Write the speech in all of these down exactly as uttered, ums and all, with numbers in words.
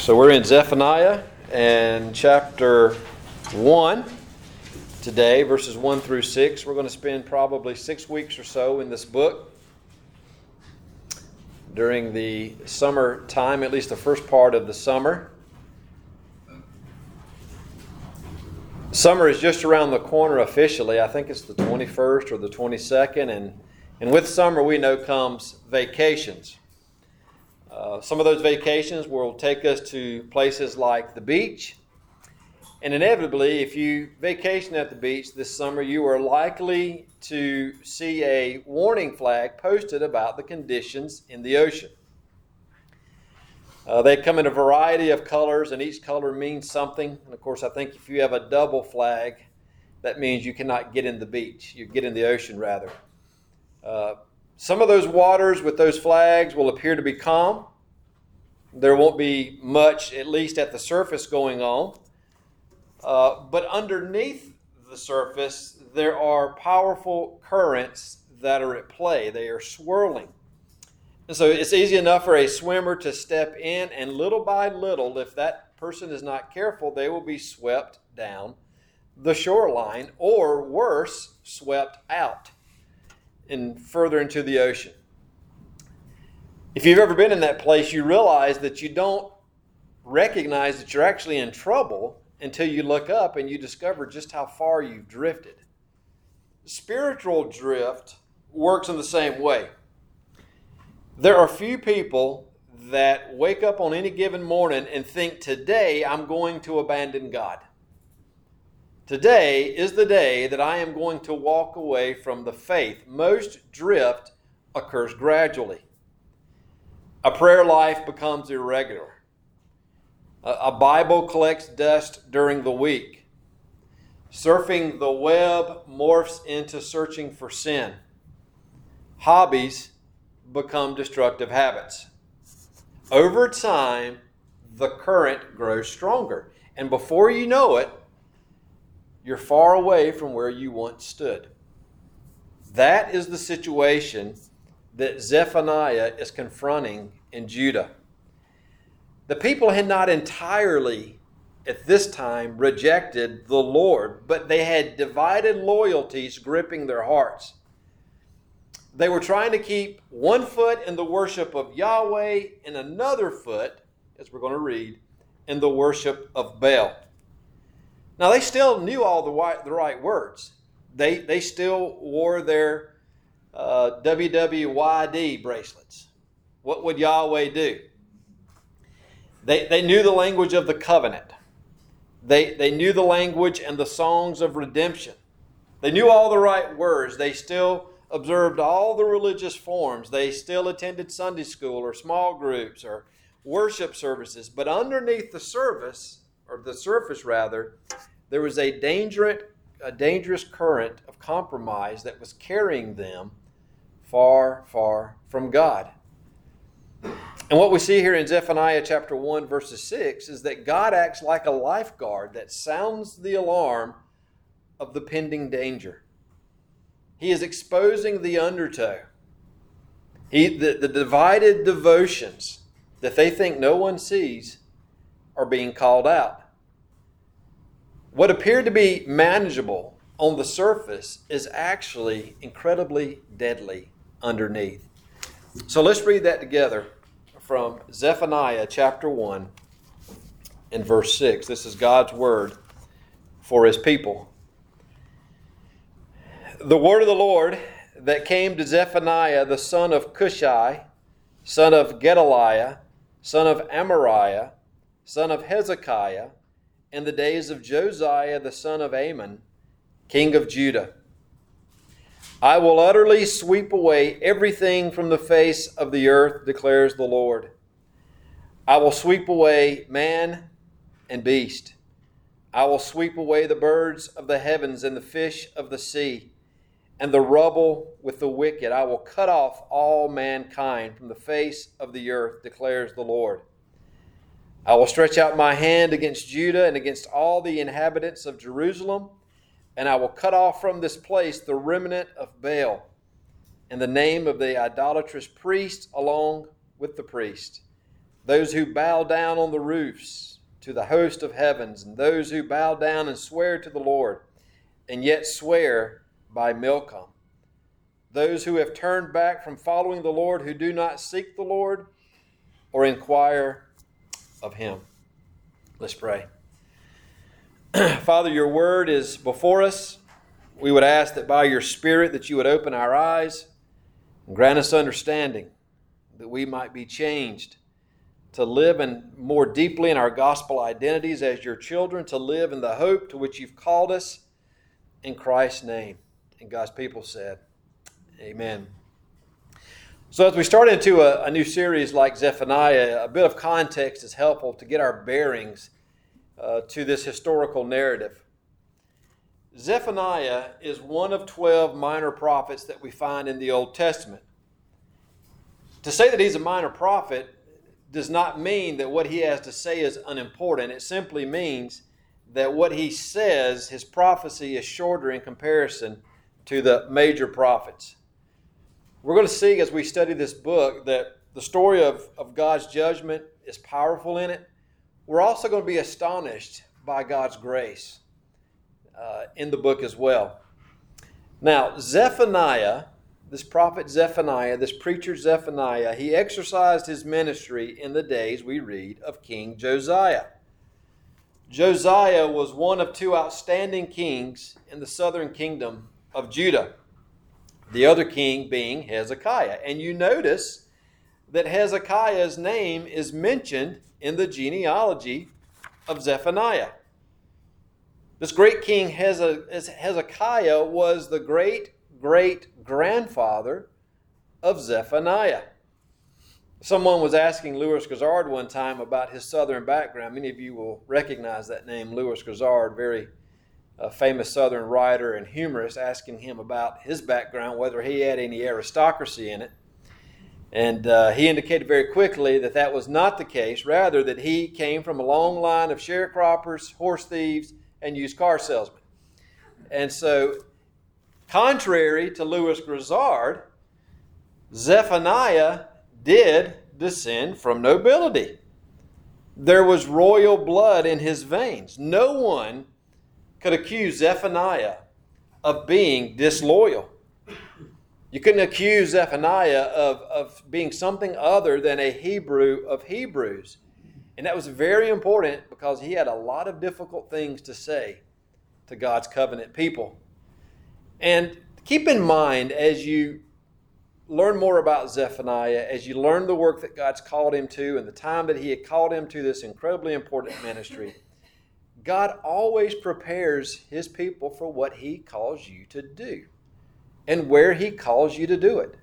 So we're in Zephaniah and chapter one today, verses one through six. We're going to spend probably six weeks or so in this book during the summer time, at least the first part of the summer. Summer is just around the corner officially. I think it's the twenty-first or the twenty-second, and, and with summer we know comes vacations. Uh, some of those vacations will take us to places like the beach. And inevitably, if you vacation at the beach this summer, you are likely to see a warning flag posted about the conditions in the ocean. Uh, they come in a variety of colors, and each color means something. And of course, I think if you have a double flag, that means you cannot get in the beach. You get in the ocean, rather. Uh, Some of those waters with those flags will appear to be calm. There won't be much, at least at the surface, going on. Uh, but underneath the surface, there are powerful currents that are at play. They are swirling. And so it's easy enough for a swimmer to step in, and little by little, if that person is not careful, they will be swept down the shoreline, or worse, swept out and further into the ocean. If you've ever been in that place, you realize that you don't recognize that you're actually in trouble until you look up and you discover just how far you've drifted. Spiritual drift works in the same way. There are few people that wake up on any given morning and think, today I'm going to abandon God. Today is the day that I am going to walk away from the faith. Most drift occurs gradually. A prayer life becomes irregular. A Bible collects dust during the week. Surfing the web morphs into searching for sin. Hobbies become destructive habits. Over time, the current grows stronger. And before you know it, you're far away from where you once stood. That is the situation that Zephaniah is confronting in Judah. The people had not entirely, at this time, rejected the Lord, but they had divided loyalties gripping their hearts. They were trying to keep one foot in the worship of Yahweh and another foot, as we're going to read, in the worship of Baal. Now, they still knew all the right, the right words. They, they still wore their uh, W W Y D bracelets. What would Yahweh do? They, they knew the language of the covenant. They, they knew the language and the songs of redemption. They knew all the right words. They still observed all the religious forms. They still attended Sunday school or small groups or worship services. But underneath the service, or the surface rather, there was a dangerous, a dangerous current of compromise that was carrying them far, far from God. And what we see here in Zephaniah chapter one, verses six, is that God acts like a lifeguard that sounds the alarm of the pending danger. He is exposing the undertow. He, the, the divided devotions that they think no one sees are being called out. What appeared to be manageable on the surface is actually incredibly deadly underneath. So let's read that together from Zephaniah chapter one and verse six. This is God's word for His people. The word of the Lord that came to Zephaniah, the son of Cushai, son of Gedaliah, son of Amariah, son of Hezekiah, in the days of Josiah, the son of Amon, king of Judah. I will utterly sweep away everything from the face of the earth, declares the Lord. I will sweep away man and beast. I will sweep away the birds of the heavens and the fish of the sea, and the rubble with the wicked. I will cut off all mankind from the face of the earth, declares the Lord. I will stretch out my hand against Judah and against all the inhabitants of Jerusalem, and I will cut off from this place the remnant of Baal, and the name of the idolatrous priest along with the priest. those who bow down on the roofs to the host of heavens, and those who bow down and swear to the Lord, and yet swear by Milcom. Those who have turned back from following the Lord, who do not seek the Lord or inquire of him. Let's pray. Father, your word is before us. We would ask that by your Spirit that you would open our eyes and grant us understanding, that we might be changed to live in more deeply in our gospel identities as your children, to live in the hope to which you've called us in Christ's name. And God's people said, amen. So as we start into a, a new series like Zephaniah, a bit of context is helpful to get our bearings uh, to this historical narrative. Zephaniah is one of twelve minor prophets that we find in the Old Testament. To say that he's a minor prophet does not mean that what he has to say is unimportant. It simply means that what he says, his prophecy, is shorter in comparison to the major prophets. We're going to see as we study this book that the story of, of God's judgment is powerful in it. We're also going to be astonished by God's grace uh, in the book as well. Now, Zephaniah, this prophet Zephaniah, this preacher Zephaniah, he exercised his ministry in the days, we read, of King Josiah. Josiah was one of two outstanding kings in the southern kingdom of Judah, the other king being Hezekiah. And you notice that Hezekiah's name is mentioned in the genealogy of Zephaniah. This great king Hezekiah was the great-great-grandfather of Zephaniah. Someone was asking Louis Gazard one time about his southern background. Many of you will recognize that name, Louis Gazard, very uh, famous southern writer and humorist, asking him about his background, whether he had any aristocracy in it. And uh, he indicated very quickly that that was not the case, rather that he came from a long line of sharecroppers, horse thieves, and used car salesmen. And so, contrary to Louis Gazard, Zephaniah did descend from nobility. There was royal blood in his veins. No one could accuse Zephaniah of being disloyal. You couldn't accuse Zephaniah of, of being something other than a Hebrew of Hebrews. And that was very important because he had a lot of difficult things to say to God's covenant people. And keep in mind, as you learn more about Zephaniah, as you learn the work that God's called him to and the time that he had called him to this incredibly important ministry, God always prepares his people for what he calls you to do and where he calls you to do it.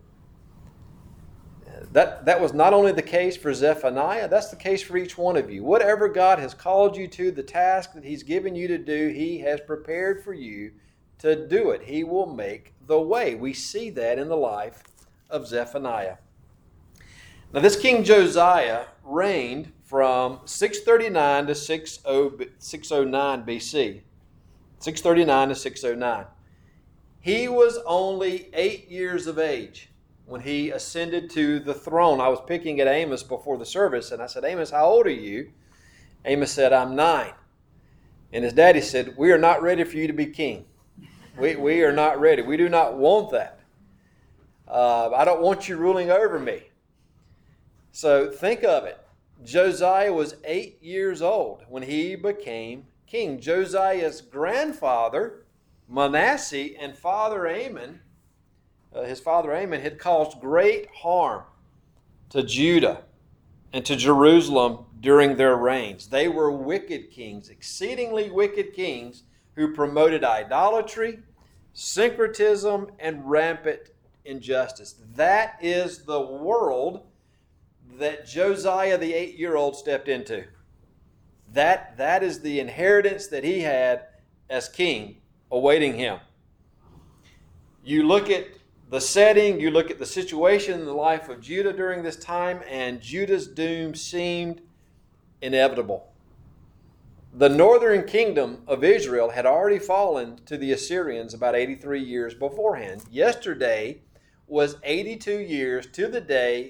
That, that was not only the case for Zephaniah, that's the case for each one of you. Whatever God has called you to, the task that he's given you to do, he has prepared for you to do it. He will make the way. We see that in the life of Zephaniah. Now, this King Josiah reigned from six thirty-nine to six oh nine B C. six thirty-nine to six oh nine. He was only eight years of age when he ascended to the throne. I was picking at Amos before the service, and I said, Amos, how old are you? Amos said, I'm nine. And his daddy said, we are not ready for you to be king. We, we are not ready. We do not want that. Uh, I don't want you ruling over me. So think of it. Josiah was eight years old when he became king. Josiah's grandfather, Manasseh, and father Amon, uh, his father Amon, had caused great harm to Judah and to Jerusalem during their reigns. They were wicked kings, exceedingly wicked kings, who promoted idolatry, syncretism, and rampant injustice. That is the world that Josiah the eight-year-old stepped into. That, that is the inheritance that he had as king awaiting him. You look at the setting, you look at the situation in the life of Judah during this time, and Judah's doom seemed inevitable. The northern kingdom of Israel had already fallen to the Assyrians about eighty-three years beforehand. Yesterday was eighty-two years to the day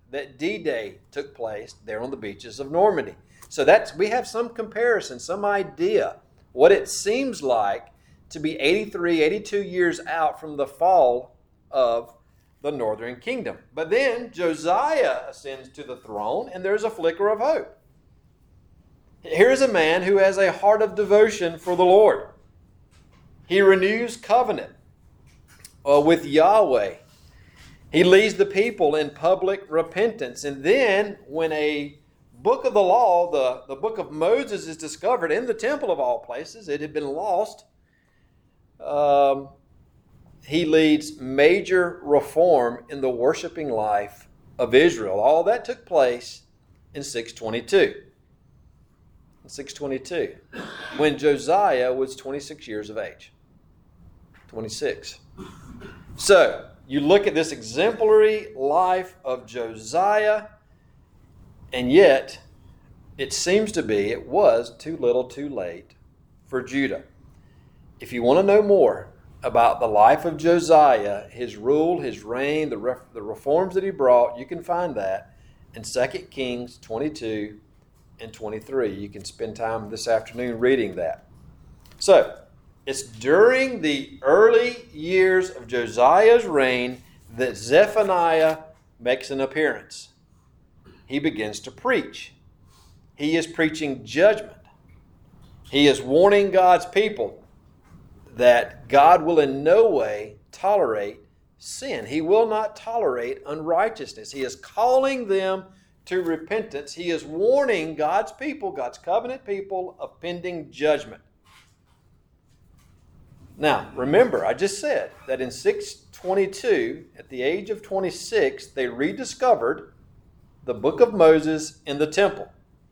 that D-Day took place there on the beaches of Normandy. So that's we have some comparison, some idea what it seems like to be eighty-three, eighty-two years out from the fall of the northern kingdom. But then Josiah ascends to the throne, and there's a flicker of hope. Here's a man who has a heart of devotion for the Lord. He renews covenant uh, with Yahweh. He leads the people in public repentance. And then when a book of the law, the, the book of Moses, is discovered in the temple of all places, it had been lost, um, he leads major reform in the worshiping life of Israel. All that took place in six twenty-two. In six twenty-two, when Josiah was twenty-six years of age. twenty-six. So, you look at this exemplary life of Josiah, and yet it seems to be, it was too little too late for Judah. If you want to know more about the life of Josiah, his rule, his reign, the, ref, the reforms that he brought, you can find that in Second Kings twenty-two and twenty-three. You can spend time this afternoon reading that. So, it's during the early years of Josiah's reign that Zephaniah makes an appearance. He begins to preach. He is preaching judgment. He is warning God's people that God will in no way tolerate sin. He will not tolerate unrighteousness. He is calling them to repentance. He is warning God's people, God's covenant people, of pending judgment. Now, remember, I just said that in six twenty-two, at the age of twenty-six, they rediscovered the book of Moses in the temple.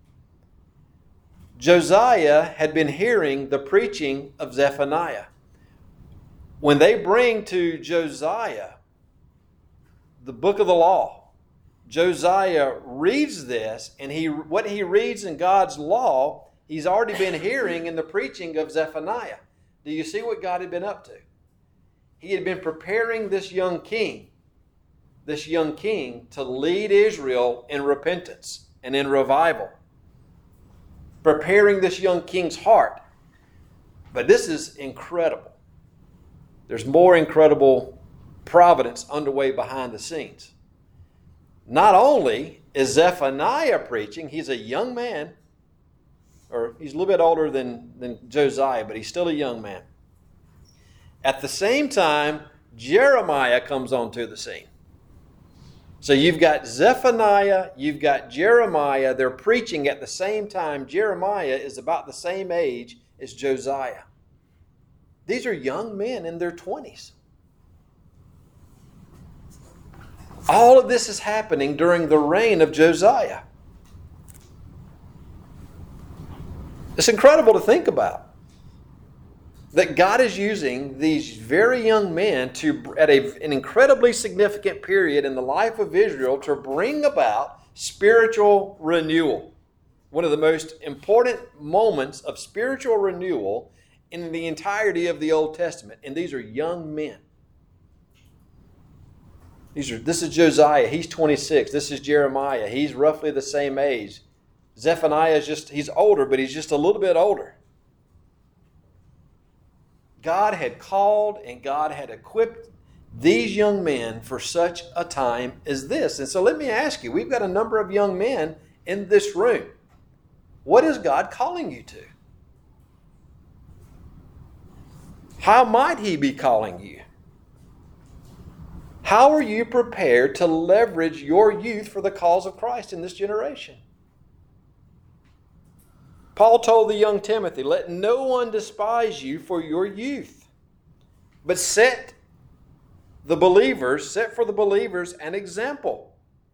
Josiah had been hearing the preaching of Zephaniah. When they bring to Josiah the book of the law, Josiah reads this, and he what he reads in God's law, he's already been hearing in the preaching of Zephaniah. Do you see what God had been up to? He had been preparing this young king, this young king to lead Israel in repentance and in revival. Preparing this young king's heart. But this is incredible. There's more incredible providence underway behind the scenes. Not only is Zephaniah preaching, he's a young man, or he's a little bit older than, than Josiah, but he's still a young man. At the same time, Jeremiah comes onto the scene. So you've got Zephaniah, you've got Jeremiah. They're preaching at the same time. Jeremiah is about the same age as Josiah. These are young men in their twenties. All of this is happening during the reign of Josiah. It's incredible to think about that God is using these very young men to, at a, an incredibly significant period in the life of Israel, to bring about spiritual renewal. One of the most important moments of spiritual renewal in the entirety of the Old Testament. And these are young men. These are, this is Josiah. He's twenty-six. This is Jeremiah. He's roughly the same age. Zephaniah is just, he's older, but he's just a little bit older. God had called and God had equipped these young men for such a time as this. And so let me ask you, we've got a number of young men in this room. What is God calling you to? How might He be calling you? How are you prepared to leverage your youth for the cause of Christ in this generation? Paul told the young Timothy, let no one despise you for your youth, but set the believers, set for the believers an example.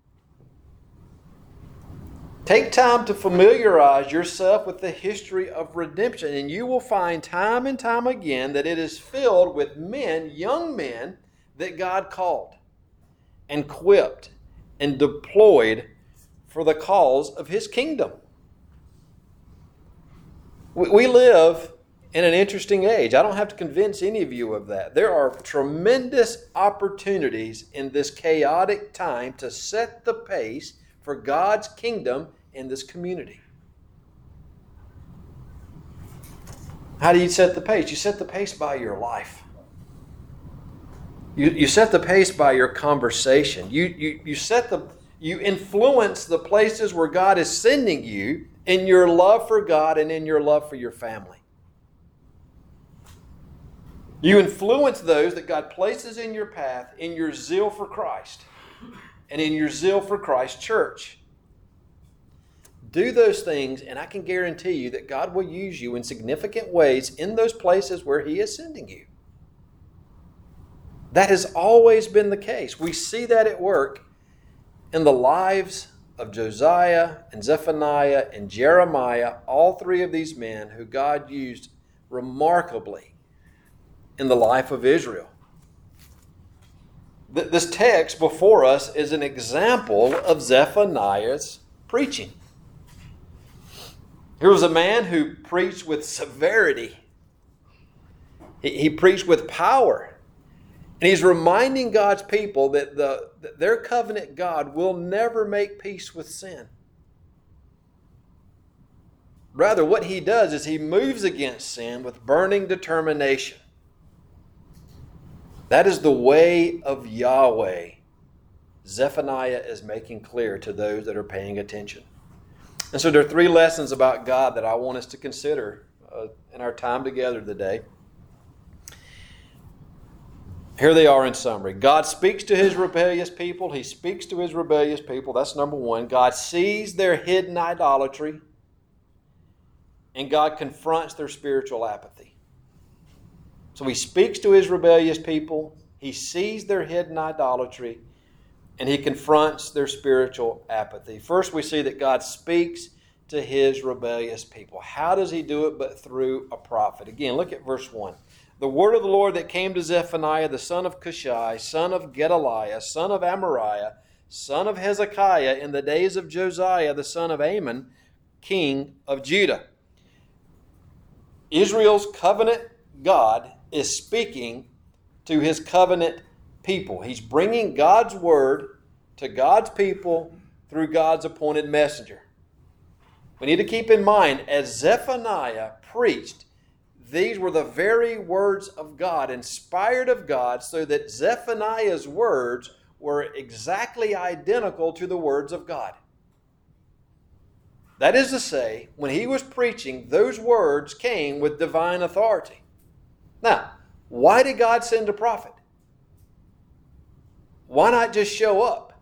Take time to familiarize yourself with the history of redemption, and you will find time and time again that it is filled with men, young men, that God called and equipped and deployed for the cause of His kingdom. We live in an interesting age. I don't have to convince any of you of that. There are tremendous opportunities in this chaotic time to set the pace for God's kingdom in this community. How do you set the pace? You set the pace by your life. You, you set the pace by your conversation. You, you, you set the you influence the places where God is sending you in your love for God and in your love for your family. You influence those that God places in your path in your zeal for Christ and in your zeal for Christ's church. Do those things, and I can guarantee you that God will use you in significant ways in those places where He is sending you. That has always been the case. We see that at work in the lives of Josiah and Zephaniah and Jeremiah, all three of these men who God used remarkably in the life of Israel. This text before us is an example of Zephaniah's preaching. Here was a man who preached with severity. He, he preached with power. And he's reminding God's people that, the, that their covenant God will never make peace with sin. Rather, what he does is he moves against sin with burning determination. That is the way of Yahweh. Zephaniah is making clear to those that are paying attention. And so there are three lessons about God that I want us to consider uh, in our time together today. Here they are in summary. God speaks to His rebellious people. He speaks to His rebellious people. That's number one. God sees their hidden idolatry. And God confronts their spiritual apathy. So He speaks to His rebellious people. He sees their hidden idolatry. And He confronts their spiritual apathy. First, we see that God speaks to His rebellious people. How does He do it but through a prophet? Again, look at verse one. The word of the Lord that came to Zephaniah, the son of Cushai, son of Gedaliah, son of Amariah, son of Hezekiah, in the days of Josiah, the son of Amon, king of Judah. Israel's covenant God is speaking to His covenant people. He's bringing God's word to God's people through God's appointed messenger. We need to keep in mind, as Zephaniah preached, these were the very words of God, inspired of God, so that Zephaniah's words were exactly identical to the words of God. That is to say, when he was preaching, those words came with divine authority. Now, why did God send a prophet? Why not just show up?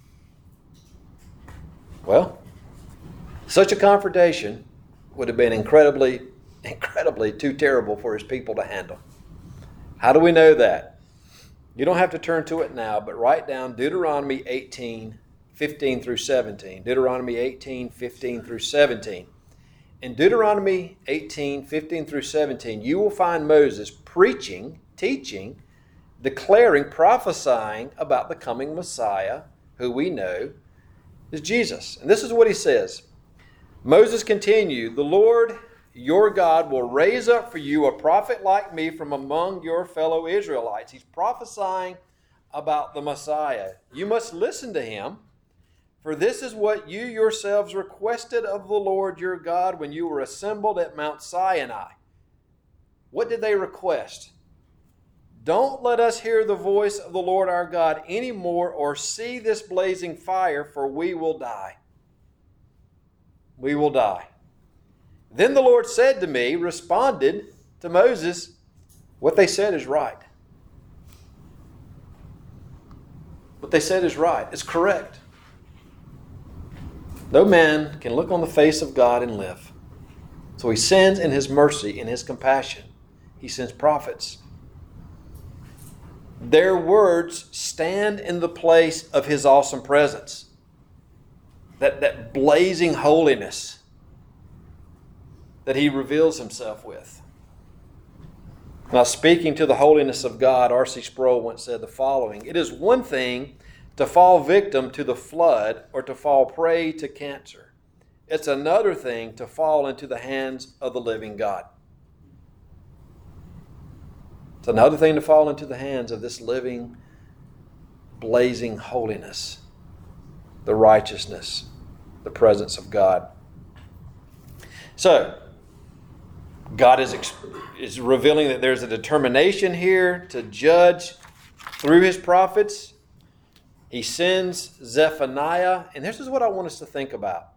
Well, such a confrontation would have been incredibly incredibly too terrible for His people to handle. How do we know that? You don't have to turn to it now, but write down Deuteronomy eighteen, fifteen through seventeen. Deuteronomy eighteen, fifteen through seventeen. In Deuteronomy eighteen, fifteen through seventeen, you will find Moses preaching, teaching, declaring, prophesying about the coming Messiah, who we know is Jesus. And this is what he says. Moses continued, "The Lord your God will raise up for you a prophet like me from among your fellow Israelites." He's prophesying about the Messiah. "You must listen to him, for this is what you yourselves requested of the Lord your God when you were assembled at Mount Sinai." What did they request? "Don't let us hear the voice of the Lord our God anymore or see this blazing fire, for we will die." We will die. Then the Lord said to me, responded to Moses, what they said is right. What they said is right. It's correct. No man can look on the face of God and live. So He sends in His mercy, in His compassion. He sends prophets. Their words stand in the place of His awesome presence. That, that blazing holiness that He reveals Himself with. Now, speaking to the holiness of God, R C Sproul once said the following: "It is one thing to fall victim to the flood or to fall prey to cancer. It's another thing to fall into the hands of the living God." It's another thing to fall into the hands of this living, blazing holiness, the righteousness, the presence of God. So, God is, is revealing that there's a determination here to judge through his prophets. He sends Zephaniah, and this is what I want us to think about.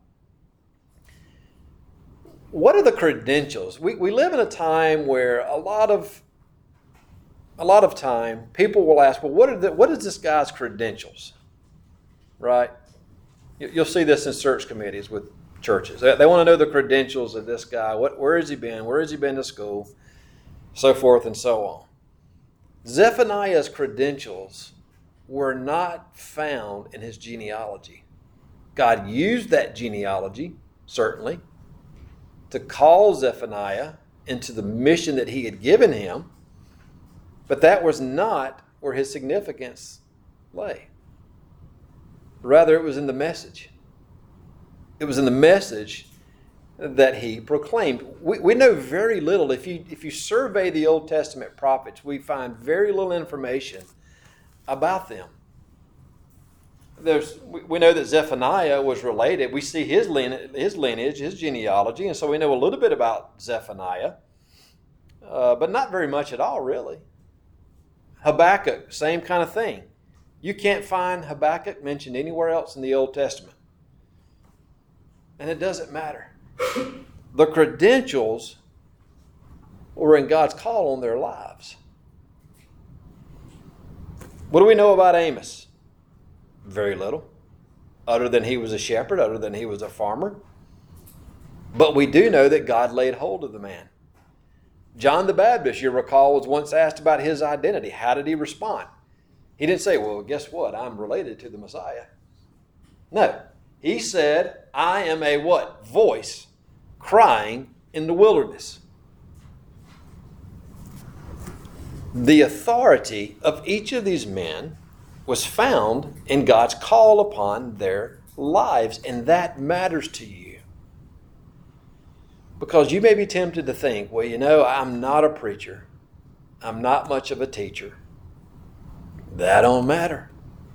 What are the credentials? We, we live in a time where a lot of a lot of time people will ask, well, what are the, what is this guy's credentials? Right? You'll see this in search committees with churches. They, they want to know the credentials of this guy. What, where has he been? Where has he been to school? So forth and so on. Zephaniah's credentials were not found in his genealogy. God used that genealogy, certainly, to call Zephaniah into the mission that he had given him, but that was not where his significance lay. Rather, it was in the message. It was in the message that he proclaimed. We, we know very little. If you, if you survey the Old Testament prophets, we find very little information about them. There's, we know that Zephaniah was related. We see his lineage, his lineage, his genealogy, and so we know a little bit about Zephaniah, uh, but not very much at all, really. Habakkuk, same kind of thing. You can't find Habakkuk mentioned anywhere else in the Old Testament. And it doesn't matter. The credentials were in God's call on their lives. What do we know about Amos? Very little. Other than he was a shepherd, other than he was a farmer. But we do know that God laid hold of the man. John the Baptist, you recall, was once asked about his identity. How did he respond? He didn't say, well, guess what? I'm related to the Messiah. No. He said, I am a what? Voice crying in the wilderness. The authority of each of these men was found in God's call upon their lives, and that matters to you. Because you may be tempted to think, well, you know, I'm not a preacher. I'm not much of a teacher. That don't matter.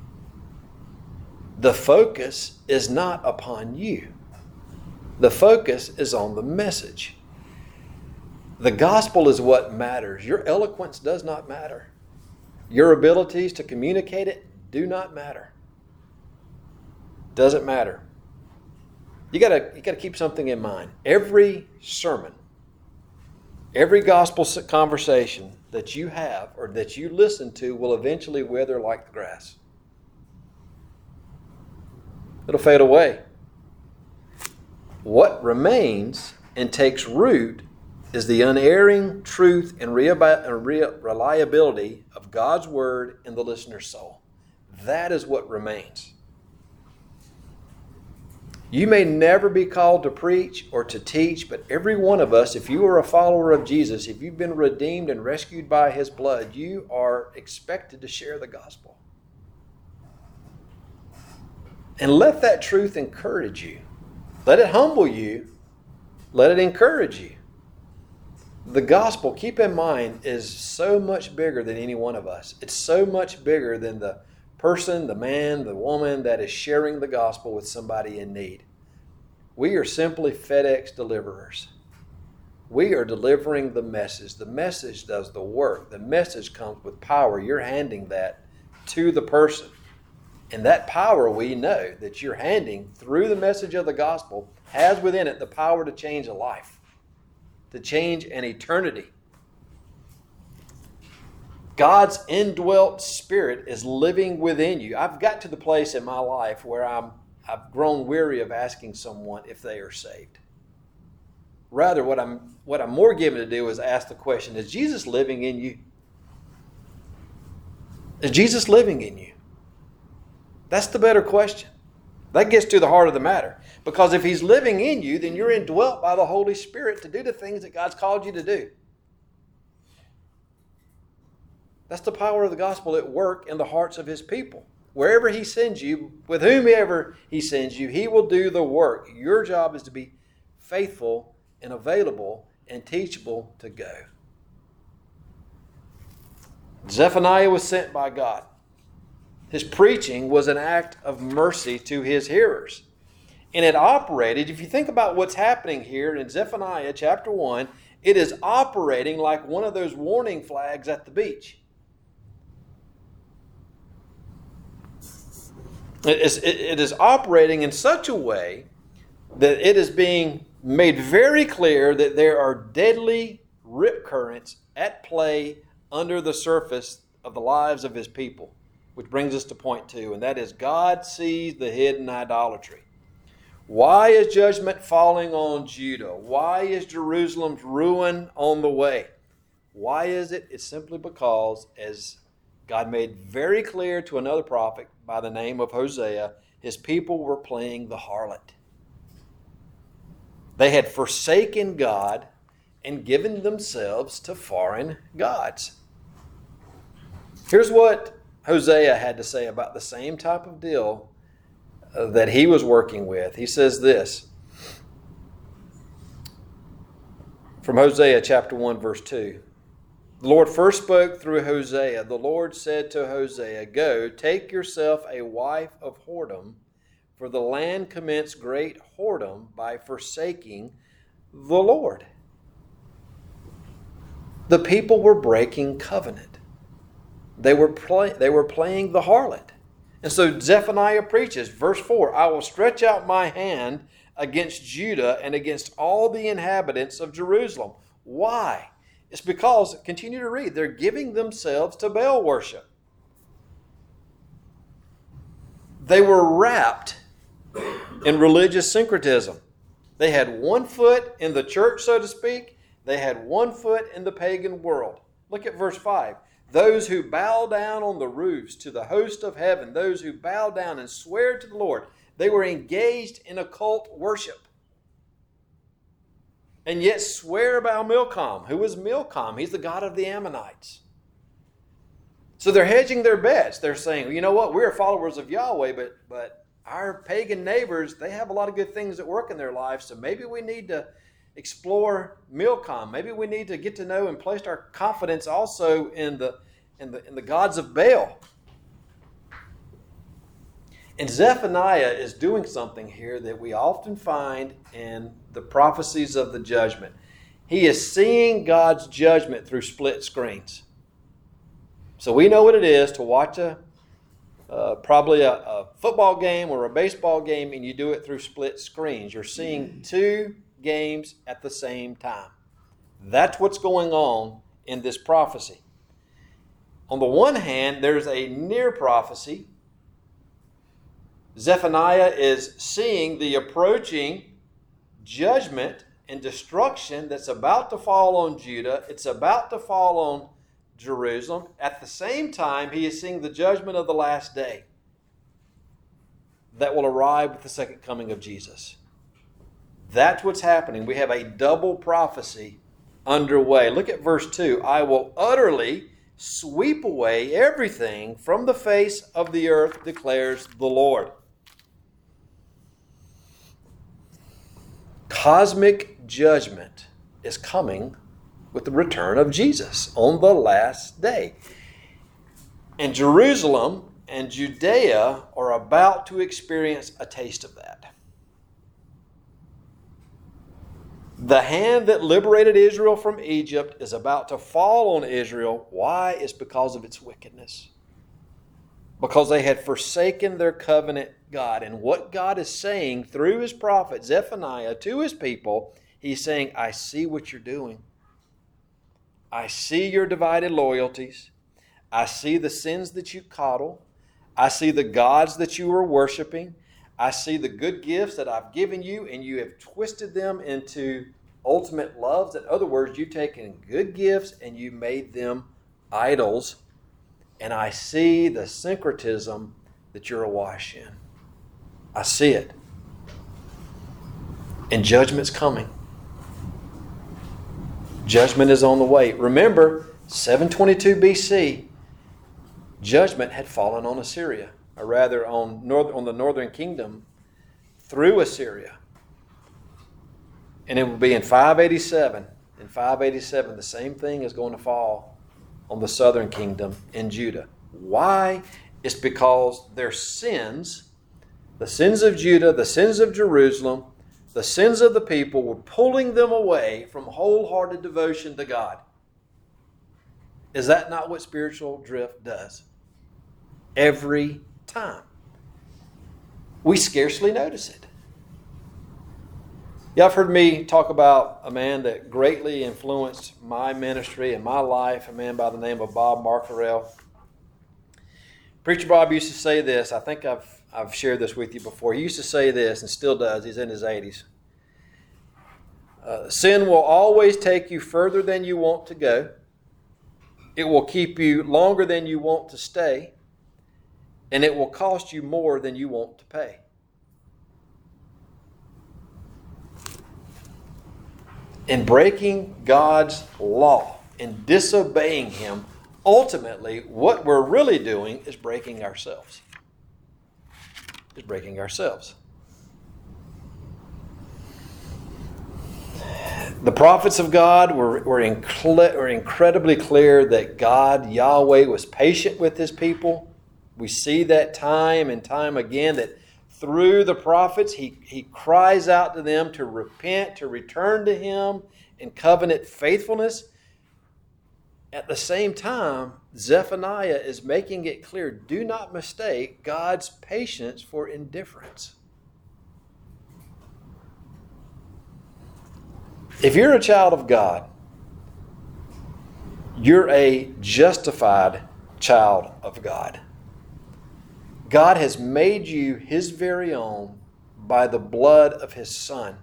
The focus is not upon you. The focus is on the message. The gospel is what matters. Your eloquence does not matter. Your abilities to communicate it do not matter. Doesn't matter. You gotta, you gotta keep something in mind. Every sermon, every gospel conversation that you have or that you listen to will eventually wither like the grass. It'll fade away. What remains and takes root is the unerring truth and reliability of God's word in the listener's soul. That is what remains. You may never be called to preach or to teach, but every one of us, if you are a follower of Jesus, if you've been redeemed and rescued by his blood, you are expected to share the gospel. And let that truth encourage you. Let it humble you. Let it encourage you. The gospel, keep in mind, is so much bigger than any one of us. It's so much bigger than the person, the man, the woman that is sharing the gospel with somebody in need. We are simply FedEx deliverers. We are delivering the message. The message does the work. The message comes with power. You're handing that to the person. And that power, we know that you're handing through the message of the gospel, has within it the power to change a life, to change an eternity. God's indwelt spirit is living within you. I've got to the place in my life where I'm, I've grown weary of asking someone if they are saved. Rather, what I'm, what I'm more given to do is ask the question, is Jesus living in you? Is Jesus living in you? That's the better question. That gets to the heart of the matter. Because if he's living in you, then you're indwelt by the Holy Spirit to do the things that God's called you to do. That's the power of the gospel at work in the hearts of his people. Wherever he sends you, with whomever he sends you, he will do the work. Your job is to be faithful and available and teachable to go. Zephaniah was sent by God. His preaching was an act of mercy to his hearers. And it operated, if you think about what's happening here in Zephaniah chapter one, it is operating like one of those warning flags at the beach. It is, it is operating in such a way that it is being made very clear that there are deadly rip currents at play under the surface of the lives of his people. Which brings us to point two, and that is God sees the hidden idolatry. Why is judgment falling on Judah? Why is Jerusalem's ruin on the way? Why is it? It's simply because, as God made very clear to another prophet by the name of Hosea, his people were playing the harlot. They had forsaken God and given themselves to foreign gods. Here's what Hosea had to say about the same type of deal that he was working with. He says this from Hosea chapter one, verse two. The Lord first spoke through Hosea. The Lord said to Hosea, "Go, take yourself a wife of whoredom, for the land commits great whoredom by forsaking the Lord." The people were breaking covenant. They were play, they were playing the harlot. And so Zephaniah preaches, verse four, "I will stretch out my hand against Judah and against all the inhabitants of Jerusalem." Why? It's because, continue to read, they're giving themselves to Baal worship. They were wrapped in religious syncretism. They had one foot in the church, so to speak. They had one foot in the pagan world. Look at verse five. "Those who bow down on the roofs to the host of heaven, those who bow down and swear to the Lord," they were engaged in occult worship. And yet swear about Milcom. Who is Milcom? He's the god of the Ammonites. So they're hedging their bets. They're saying, you know what, we're followers of Yahweh, but, but our pagan neighbors, they have a lot of good things that work in their lives, so maybe we need to explore Milcom. Maybe we need to get to know and place our confidence also in the, in the, in the gods of Baal. And Zephaniah is doing something here that we often find in the prophecies of the judgment. He is seeing God's judgment through split screens. So we know what it is to watch a uh, probably a, a football game or a baseball game, and you do it through split screens. You're seeing two games at the same time. That's what's going on in this prophecy. On the one hand, there's a near prophecy. Zephaniah is seeing the approaching judgment and destruction that's about to fall on Judah. It's about to fall on Jerusalem. At the same time, he is seeing the judgment of the last day that will arrive with the second coming of Jesus. That's what's happening. We have a double prophecy underway. Look at verse two. "I will utterly sweep away everything from the face of the earth, declares the Lord." Cosmic judgment is coming with the return of Jesus on the last day. And Jerusalem and Judea are about to experience a taste of that. The hand that liberated Israel from Egypt is about to fall on Israel. Why? It's because of its wickedness. Because they had forsaken their covenant God. And what God is saying through his prophet Zephaniah to his people, he's saying, I see what you're doing. I see your divided loyalties. I see the sins that you coddle. I see the gods that you are worshiping. I see the good gifts that I've given you, and you have twisted them into ultimate loves. In other words, you've taken good gifts and you made them idols. And I see the syncretism that you're awash in. I see it. And judgment's coming. Judgment is on the way. Remember, seven twenty-two B C, judgment had fallen on Assyria, or rather on, north, on the northern kingdom through Assyria. And it will be in five eighty-seven. In five eighty-seven, the same thing is going to fall on the southern kingdom in Judah. Why? It's because their sins, the sins of Judah, the sins of Jerusalem, the sins of the people were pulling them away from wholehearted devotion to God. Is that not what spiritual drift does? Every time. We scarcely notice it. Y'all have heard me talk about a man that greatly influenced my ministry and my life, a man by the name of Bob Marcarell. Preacher Bob used to say this. I think I've I've shared this with you before. He used to say this, and still does. He's in his eighties. Uh, Sin will always take you further than you want to go. It will keep you longer than you want to stay. And it will cost you more than you want to pay. In breaking God's law, in disobeying Him, ultimately what we're really doing is breaking ourselves. Is breaking ourselves. The prophets of God were, were, incl- were incredibly clear that God, Yahweh, was patient with His people. We see that time and time again that through the prophets, he, he cries out to them to repent, to return to Him in covenant faithfulness. At the same time, Zephaniah is making it clear, do not mistake God's patience for indifference. If you're a child of God, you're a justified child of God. God has made you His very own by the blood of His Son.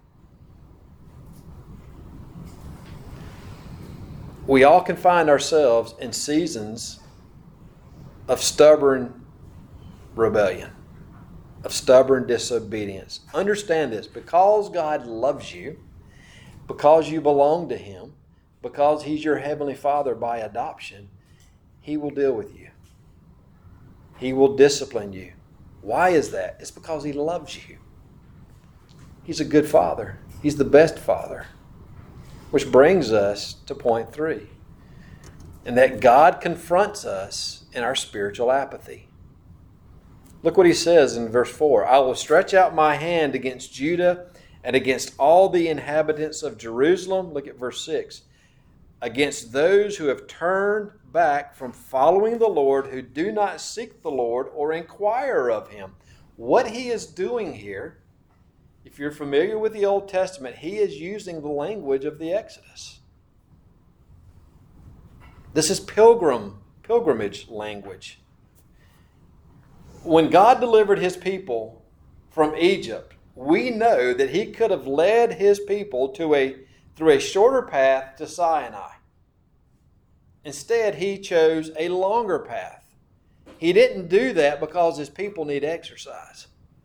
We all can find ourselves in seasons of stubborn rebellion, of stubborn disobedience. Understand this, because God loves you, because you belong to Him, because He's your Heavenly Father by adoption, He will deal with you. He will discipline you. Why is that? It's because He loves you. He's a good Father. He's the best Father. Which brings us to point three. And that God confronts us in our spiritual apathy. Look what He says in verse four. I will stretch out my hand against Judah and against all the inhabitants of Jerusalem. Look at verse six. Against those who have turned back from following the Lord, who do not seek the Lord or inquire of Him. What He is doing here, if you're familiar with the Old Testament, He is using the language of the Exodus. This is pilgrim, pilgrimage language. When God delivered His people from Egypt, we know that He could have led His people to a through a shorter path to Sinai. Instead, He chose a longer path. He didn't do that because His people need exercise.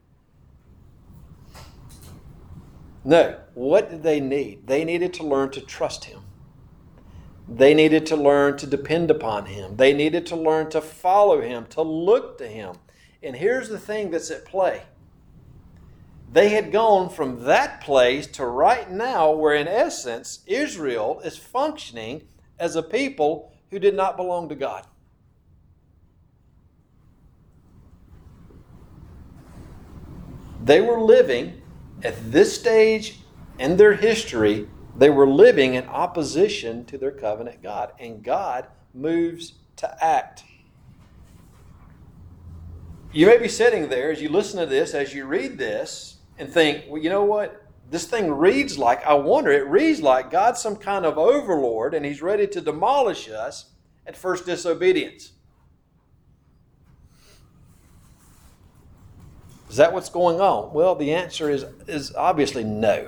No. What did they need? They needed to learn to trust Him. They needed to learn to depend upon Him. They needed to learn to follow Him, to look to Him. And here's the thing that's at play. They had gone from that place to right now where, in essence, Israel is functioning as a people who did not belong to God. They were living, at this stage in their history, they were living in opposition to their covenant God. And God moves to act. You may be sitting there as you listen to this, as you read this, and think, well, you know what? This thing reads like, I wonder, it reads like God's some kind of overlord and He's ready to demolish us at first disobedience. Is that what's going on? Well, the answer is, is obviously no.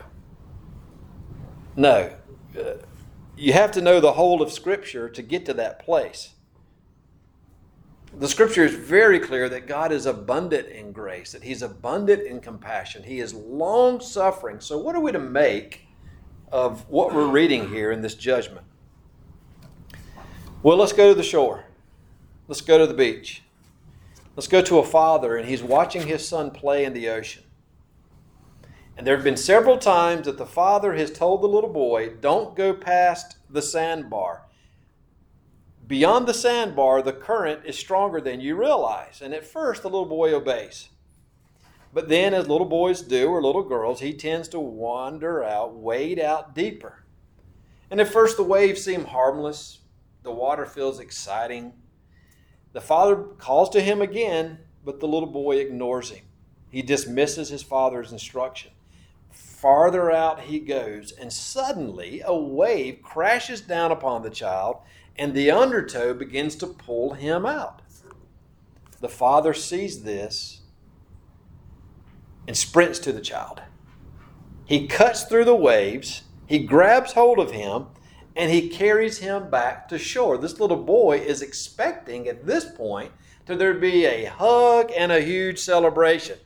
No. Uh, you have to know the whole of Scripture to get to that place. The Scripture is very clear that God is abundant in grace, that He's abundant in compassion. He is long-suffering. So what are we to make of what we're reading here in this judgment? Well, let's go to the shore. Let's go to the beach. Let's go to a father, and he's watching his son play in the ocean. And there have been several times that the father has told the little boy, don't go past the sandbar. beyond the sandbar, the current is stronger than you realize. And at first, the little boy obeys. But then, as little boys do, or little girls, he tends to wander out, wade out deeper. And at first, the waves seem harmless. The water feels exciting. The father calls to him again, but the little boy ignores him. He dismisses his father's instruction. Farther out he goes, and suddenly a wave crashes down upon the child, and the undertow begins to pull him out. The father sees this and sprints to the child. He cuts through the waves, he grabs hold of him, and he carries him back to shore. This little boy is expecting at this point to there be a hug and a huge celebration.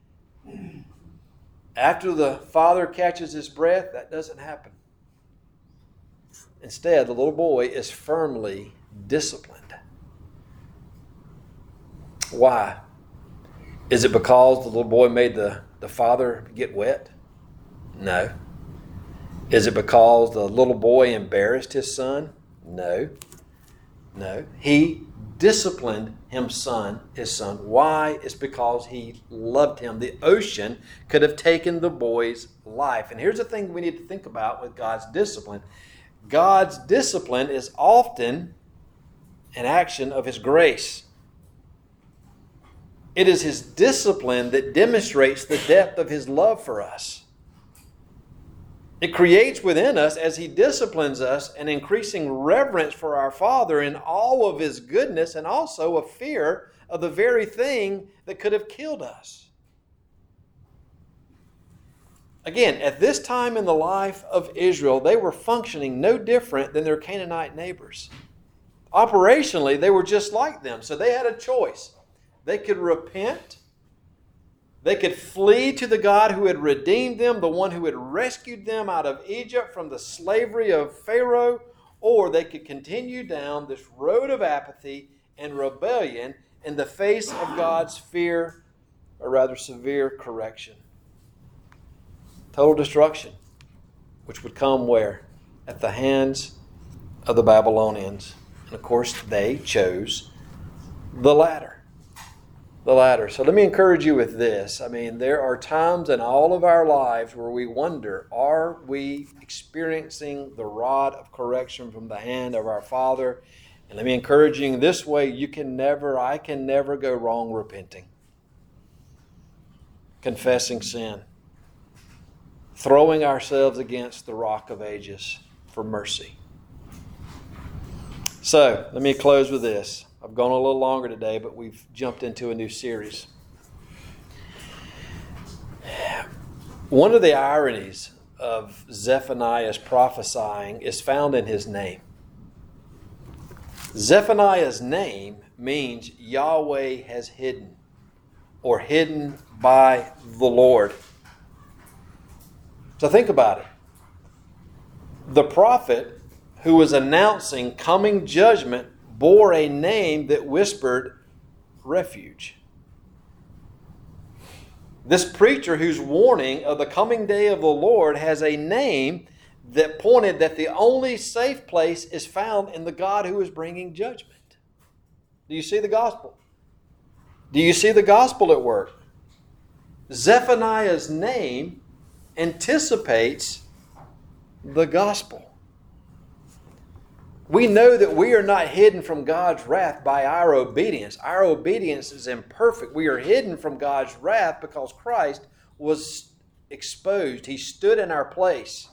After the father catches his breath, that doesn't happen. Instead, the little boy is firmly disciplined. Why? Is it because the little boy made the, the father get wet? No. Is it because the little boy embarrassed his son? No. No. He disciplined him son, his son. Why? It's because he loved him. The ocean could have taken the boy's life. And here's the thing we need to think about with God's discipline. God's discipline is often an action of His grace. It is His discipline that demonstrates the depth of His love for us. It creates within us, as He disciplines us, an increasing reverence for our Father in all of His goodness, and also a fear of the very thing that could have killed us. Again, at this time in the life of Israel, they were functioning no different than their Canaanite neighbors. Operationally, they were just like them, so they had a choice. They could repent. They could flee to the God who had redeemed them, the one who had rescued them out of Egypt from the slavery of Pharaoh, or they could continue down this road of apathy and rebellion in the face of God's fear, or rather severe correction. Total destruction, which would come where? At the hands of the Babylonians. And of course, they chose the latter. The latter. So let me encourage you with this. I mean, there are times in all of our lives where we wonder, are we experiencing the rod of correction from the hand of our Father? And let me encourage you in this way, you can never, I can never go wrong repenting, confessing sin, throwing ourselves against the rock of ages for mercy. So, let me close with this. I've gone a little longer today, but we've jumped into a new series. One of the ironies of Zephaniah's prophesying is found in his name. Zephaniah's name means Yahweh has hidden, or hidden by the Lord. So think about it. The prophet who was announcing coming judgment bore a name that whispered refuge. This preacher whose warning of the coming day of the Lord has a name that pointed that the only safe place is found in the God who is bringing judgment. Do you see the gospel? Do you see the gospel at work? Zephaniah's name anticipates the gospel. We know that we are not hidden from God's wrath by our obedience. Our obedience is imperfect. We are hidden from God's wrath because Christ was exposed. He stood in our place.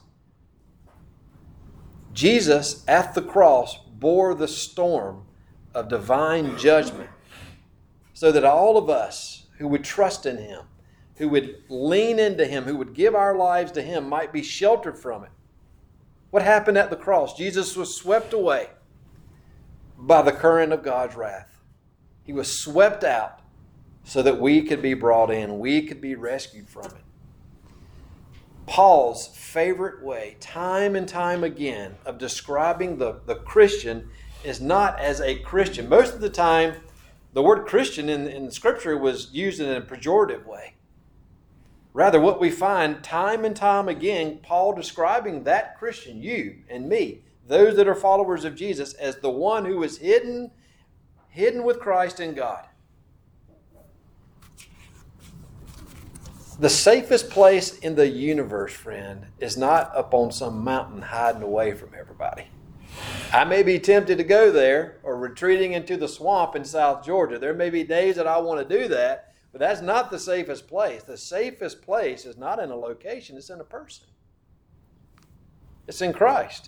Jesus at the cross bore the storm of divine judgment so that all of us who would trust in Him, who would lean into Him, who would give our lives to Him, might be sheltered from it. What happened at the cross? Jesus was swept away by the current of God's wrath. He was swept out so that we could be brought in, we could be rescued from it. Paul's favorite way, time and time again, of describing the, the Christian is not as a Christian. Most of the time, the word Christian in, in Scripture was used in a pejorative way. Rather, what we find time and time again, Paul describing that Christian, you and me, those that are followers of Jesus, as the one who is hidden, hidden with Christ in God. The safest place in the universe, friend, is not up on some mountain hiding away from everybody. I may be tempted to go there or retreating into the swamp in South Georgia. There may be days that I want to do that, but that's not the safest place. The safest place is not in a location, it's in a person. It's in Christ.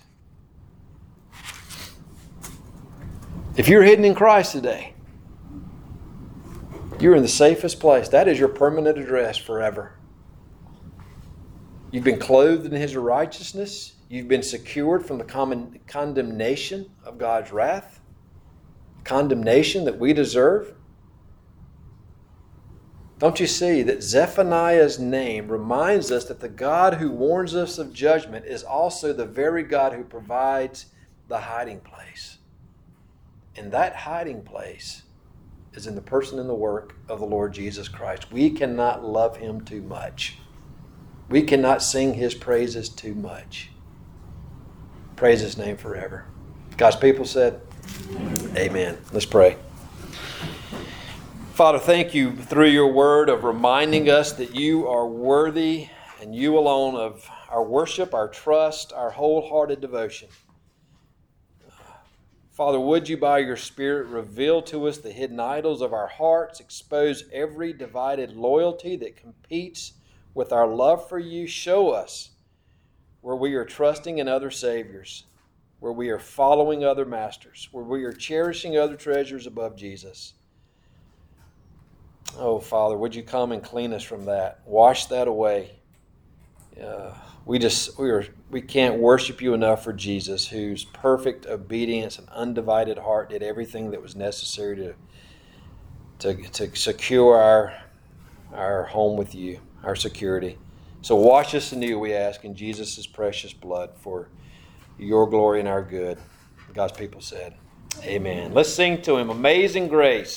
If you're hidden in Christ today, you're in the safest place. That is your permanent address forever. You've been clothed in His righteousness. You've been secured from the common condemnation of God's wrath. Condemnation that we deserve. Don't you see that Zephaniah's name reminds us that the God who warns us of judgment is also the very God who provides the hiding place. And that hiding place is in the person and the work of the Lord Jesus Christ. We cannot love Him too much. We cannot sing His praises too much. Praise His name forever. God's people said, Amen. Let's pray. Father, thank You through Your word of reminding us that You are worthy and You alone of our worship, our trust, our wholehearted devotion. Father, would You by Your Spirit reveal to us the hidden idols of our hearts, expose every divided loyalty that competes with our love for You. Show us where we are trusting in other saviors, where we are following other masters, where we are cherishing other treasures above Jesus. Oh, Father, would You come and clean us from that? Wash that away. Uh, we just we are we can't worship You enough for Jesus, whose perfect obedience and undivided heart did everything that was necessary to to to secure our our home with You, our security. So wash us anew, we ask, in Jesus' precious blood for Your glory and our good. God's people said, Amen. Let's sing to Him, Amazing Grace.